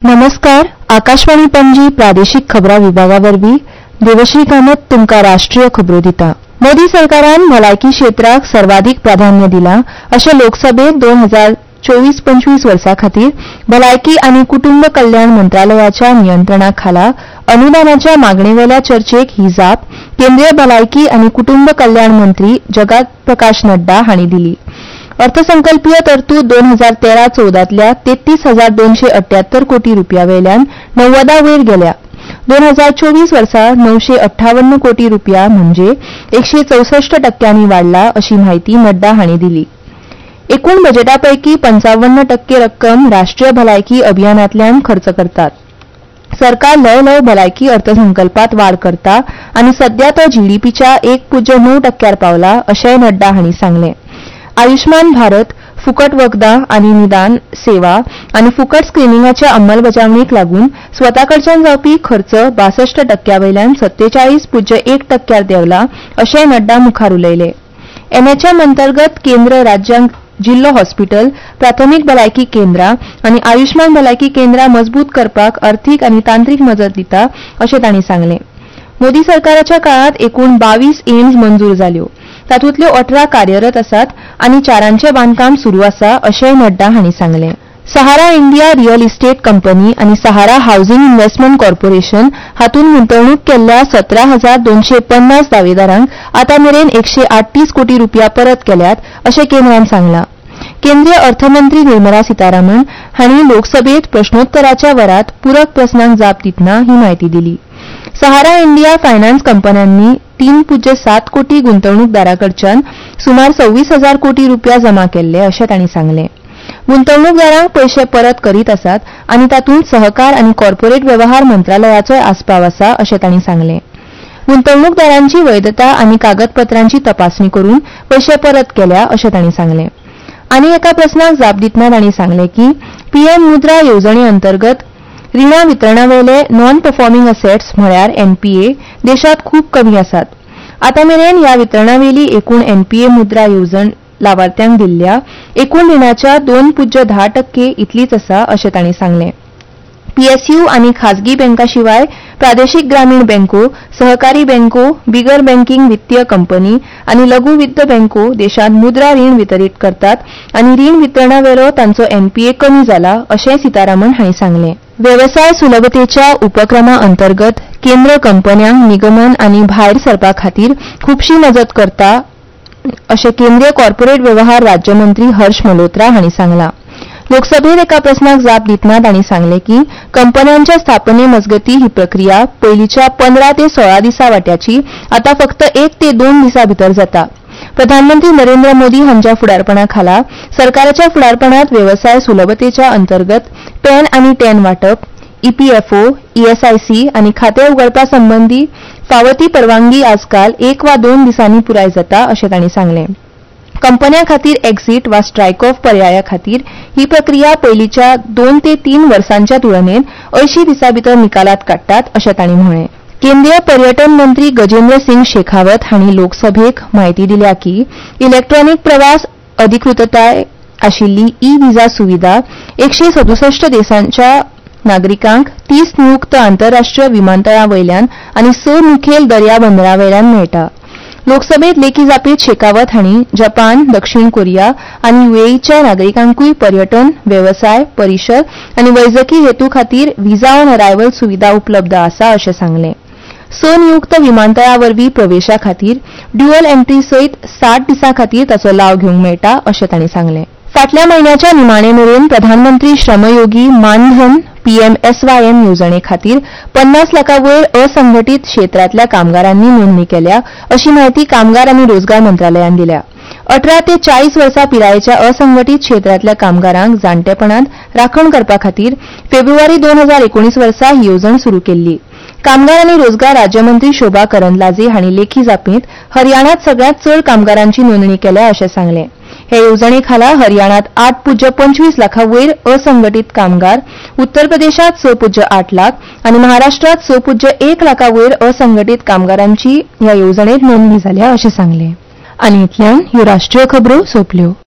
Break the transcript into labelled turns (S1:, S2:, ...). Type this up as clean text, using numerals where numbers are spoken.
S1: नमस्कार. आकाशवाणी पणजी प्रादेशीक खबरां विभागावरवीं देवश्री कामत तुमकां राष्ट्रीय खबरो दिता. मोदी सरकारान भलायकी क्षेत्राक सर्वाधिक प्राधान्य दिलां अशें लोकसभेत 2024-25 वर्सा खातीर भलायकी आनी कुटुंब कल्याण मंत्रालयाच्या नियंत्रणाखाला अनुदानाच्या मागणेवेल्या चर्चेक ही जाप केंद्रीय भलायकी आनी कुटुंब कल्याण मंत्री जगत प्रकाश नड्डा हांणी दिली. अर्थसंकल्पीय तरतूद 2013-14तल्या 33,278 कोटी रुपयावेल्यान 90 वयर गेल्या. 2024 वर्सा 958 कोटी रुपया म्हणजे 164% वाडला अशी माहिती नड्डा हांणी दिली. एकूण बजेटापैकी 55% रक्कम राष्ट्रीय भलायकी अभियानांतल्यान खर्च करतात. सरकार ल्हव भलायकी अर्थसंकल्पात वाड करता आनी सध्या तो जीडीपीच्या 1.9% पावला अशेंय नड्डा हांणी सांगलें. आयुष्मान भारत, फुकट वखदां आनी निदान सेवा आनी फुकट स्क्रिनिंगाच्या अंमलबजावणीक लागून स्वताकडच्यान जावपी खर्च 62% वयल्यान 47.1% देंवला अशेंय नड्डा मुखार उलयले. एनएचएम अंतर्गत केंद्र राज्यांक जिल्लो हॉस्पिटल, प्राथमीक भलायकी केंद्रां आनी आयुष्मान भलायकी केंद्रां मजबूत करपाक अर्थीक आनी तांत्रीक मजत दिता अशें तांणी सांगलें. मोदी सरकाराच्या काळात एकूण 22 एम्स मंजूर जाल्यो. तातूंतल्यो 18 कार्यरत आसात आनी 4 बांदकाम सुरू आसा अशेंय नड्डा हांणी सांगलें. Sahara India real estate company आनी सहारा हावसिंग इन्व्हेस्टमेंट कॉर्पोरेशन हातूंत गुंतवणूक केल्ल्या 17,250 दावेदारांक आतां मेरेन 138 कोटी रुपया परत केल्यात अशें केंद्रान सांगलां. केंद्रीय अर्थमंत्री निर्मला सीतारामन हांणी लोकसभेत प्रश्नोत्तराच्या वरात पूरक प्रस्नांक जाप दितना ही म्हायती दिली. सहारा इंडिया फायनान्स कंपन्यांनी 3.7 कोटी गुंतवणूकदारांकडच्यान सुमार 26,000 कोटी रुपया जमा केल्ले अशें तांणी सांगलें. गुंतवणूकदारांक पयशे परत करीत आसात आनी तातूंत सहकार आनी कॉर्पोरेट वेवहार मंत्रालयाचोय आस्पाव आसा अशें तांणी सांगलें. गुंतवणूकदारांची वैधता आनी कागदपत्रांची तपासणी करून पयशे परत केल्या अशें तांणी सांगलें. आनी एका प्रस्नाक जाप दितना तांणी सांगलें की पीएम मुद्रा येवजणे अंतर्गत रिणां वितरणावेले नॉन परफॉर्मिंग असेट्स म्हळ्यार एनपीए देशांत खूब कमी आसात. आतां मेरेन ह्या वितरणावेली एकूण एनपीए मुद्रा येवजण लावार्थ्यांक दिल्ल्या एकूण रिणाच्या 2.10% इतलीच आसा अशें तांणी सांगलें. पीएसयू आनी खाजगी बँकां शिवाय प्रादेशीक ग्रामीण बँको, सहकारी बँको, बिगर बँकिंग वित्तीय कंपनी आनी लघु वित्त बँको देशांत मुद्रा रीण वितरीत करतात आनी रीण वितरणावेलो तांचो एनपीए कमी जाला अशेंय सीतारामन हांणी सांगलें. वेवसाय सुलभतेच्या उपक्रमा अंतर्गत केंद्र कंपन्यांक निगमन आनी भायर सरपा खातीर खुबशी मजत करता अशें केंद्रीय कॉर्पोरेट वेवहार राज्यमंत्री हर्ष मल्होत्रा हांणी सांगलां. लोकसभेत एका प्रस्नाक जाप दितना तांणी सांगलें की कंपन्यांच्या स्थापने मजगतीं ही प्रक्रिया पयलींच्या 15 ते 16 दिसां वाट्याची आतां फक्त 1 ते 2 दिसां भितर जाता. प्रधानमंत्री नरेंद्र मोदी हांच्या फुडारपणाखाला सरकाराच्या फुडारपणांत वेवसाय सुलभतेच्या अंतर्गत पॅन आनी टॅन वांटप, ईपीएफओ, ईएसआयसी आनी खातें उगडपा संबंधी फावो ती परवानगी आजकाल 1 वा 2 दिसांनी पुराय जाता अशें तांणी सांगलें. कंपन्यां खातीर एक्झिट वा स्ट्रायक ऑफ पर्याया खातीर ही प्रक्रिया पयलींच्या 2 ते 3 वर्सांच्या तुळनेन 80 दिसां भितर निकालात काडटात अशें तांणी म्हळें. केंद्रीय पर्यटन मंत्री गजेंद्र सिंग शेखावत हांणी लोकसभेक म्हायती दिल्या की इलेक्ट्रॉनिक प्रवास अधिकृतताय आशिल्ली ई व्हिजा सुविधा 167 देशांच्या नागरिकांक 30 नियुक्त आंतरराष्ट्रीय विमानतळां वयल्यान आनी 6 मुखेल दर्या बंदरांवयल्यान मेळटा. लोकसभेत लेखी जापेत शेखावत हांणी जपान, दक्षिण कोरिया आनी युएईच्या नागरिकांकूय पर्यटन, वेवसाय, परिशद आनी वैजकी हेतू खातीर व्हिजा ऑन अरायव्हल सुविधा उपलब्ध आसा अशें सांगलें. 6 नियुक्त विमानतळां वरवीं प्रवेशा खातीर ड्युअल एंट्री सयत 60 दिसां खातीर ताचो लाव घेवंक मेळटा अशें तांणी सांगलें. फाटल्या म्हयन्याच्या निमाणे मेरेन प्रधानमंत्री श्रमयोगी मानधन पीएमएसवायएम येवजणे खातीर 50 लाखां वयर असंघटीत क्षेत्रांतल्या कामगारांनी नोंदणी केल्या अशी माहिती कामगार आनी रोजगार मंत्रालयान दिल्या. 18 ते 40 वर्सां पिरायेच्या असंघटीत क्षेत्रांतल्या कामगारांक जाणटेपणांत राखण करपा खातीर फेब्रुवारी 2019 वर्सा ही येवजण सुरू केल्ली. कामगार आनी रोजगार राज्यमंत्री शोभा करंदलाजे हांणी लेखी जापेत हरियाणात सगळ्यांत चड कामगारांची नोंदणी केल्या अशें सांगलें. हे येवजणेखाला हरियाणात 8.25 लाखां वयर असंघटीत कामगार, उत्तर प्रदेशात 6.8 लाख आनी महाराष्ट्रात 6.1 लाखां वयर असंघटीत कामगारांची ह्या येवजणेत नोंदणी जाल्या अशें सांगलें. आनी इतल्यान ह्यो राष्ट्रीय खबरो सोंपल्यो.